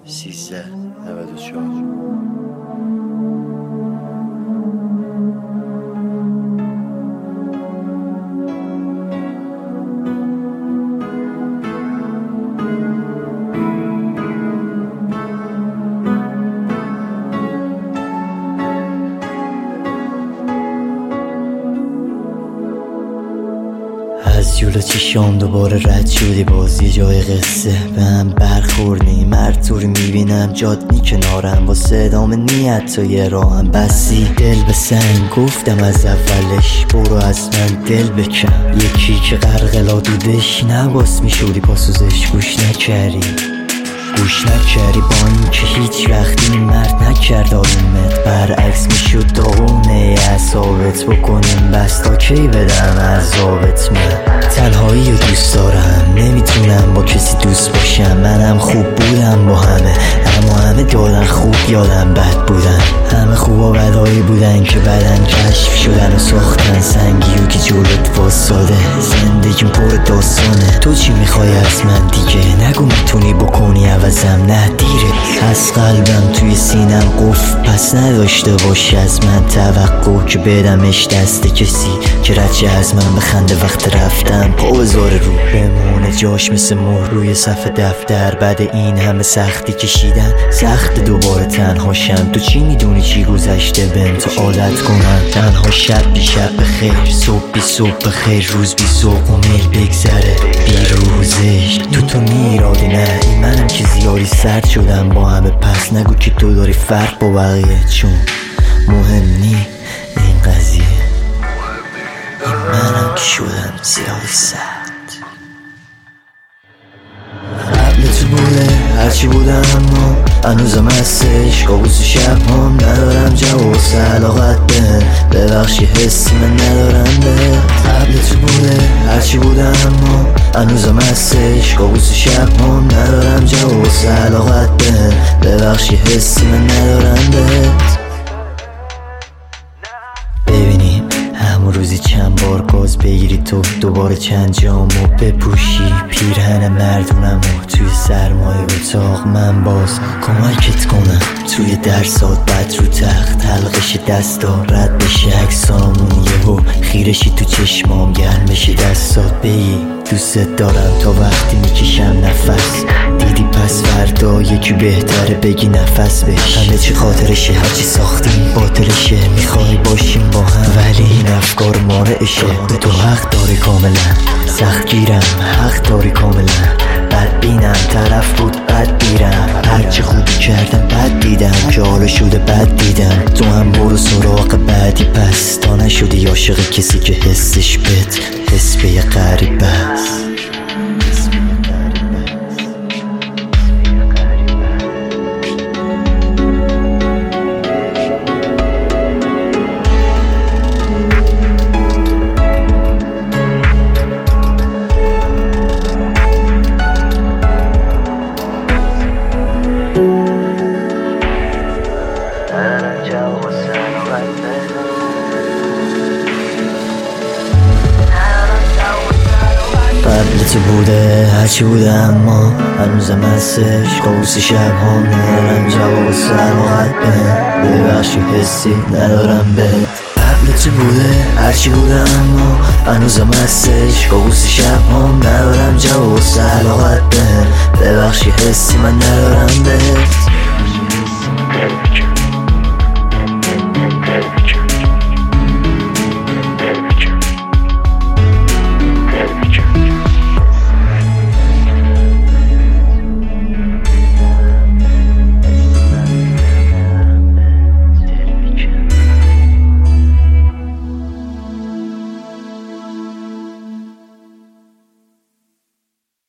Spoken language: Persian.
از جلو چشام دوباره رد شدی، باز یه جای قصه به هم برخوردی. مرتور میبینم جادنی کنارم، با صدام نیت تا یه راهم بسی. دل به سنگ گفتم از اولش برو از من دل بکن. یکی که غرقلا دودش نباس میشودی پاسوزش گوش نکردی با این که هیچ وقتی این مرد نکرد آرومت. برعکس میشد داغونه اعصابت بکنیم بس تا کی بدم عذابت. من تنهایی رو دوست دارم، نمیتونم با کسی دوست باشم. منم خوب بودم با همه، اما همه دادن خوب یادم بد بودن. همه خوب و بدایی بودن که بدن کشف شدن و ساختن سنگی و که جلوت واساده. زندگیم پر داستانه، تو چی میخوای از من دیگه؟ نگو میتونی بکنی عوضم، نه دیره. از قلبم توی سینم قفل پس نداشته باش از من توقع که بدمش دست کسی که رچه از من بخنده وقت رفتم. پا بذاره رو بمونه جاش مثل مهر روی صفحه دفتر. بعد این همه سختی کشیدن سخت دوباره تنها شم. تو چی میدونی چی گذشته بهم تا عادت کنم تنها شب بی شب بخیر، صبح بی صبح بخیر، روز بی ذوق و میل بگذره بی روزش. تو میرادی نه این منم که زیادی سرد شدم با همه. پس نگو که تو داری فرق با بقیه، چون مهم نی این قضیه. این منم که شدم زیادی سرد. قبل تو بوده هرچی بودم اما هنوزم هستش کابوس شب هم. ندارم جواب علاقت به ببخشی حسی من ندارم به. قبل تو بوده هرچی بودم اما هنوزم هستش کابوس شب هم. ندارم جواب علاقت به ببخشی حسی من ندارم به. ببینیم همون روزی چند بار گاز بگیری تو دوباره چند جامو بپوشی. پیرهن مردونم و توی سرمایه اتاق من باز کمکت کنم توی درسات. بد رو تخت حلقش دستا رد بشه عکسامون یهو خیرشی تو چشمام گرم بشه دستات. بگی دوست دارم تا وقتی میکشم نفس. دیدی پس فردا یکی بهتره بگی نفس بش. همه چی خاطرشه هرچی ساختیم باطلشه. میخوای باشیم با هم ولی این افکار مانعشه. به تو حق داری کاملا، سخت گیرم حق داری کاملا. بد بینم طرف بود بد بیرم، هرچی خوبی کردم بد دیدم که حالا شده بد دیدم. تو هم برو سراغ بعدی پس تا نشدی عاشق کسی که حسش بد حس به یه غریبه است. قبل تو بوده هرچی بوده اما هنوزم هستش کابوس شب هم. ندارم جواب سلامت به ببخشی حسی ندارم به. قبل تو بوده هرچی بوده اما هنوزم هستش کابوس شب هم. ندارم جواب سلامت به ببخشی حسی من ندارم به.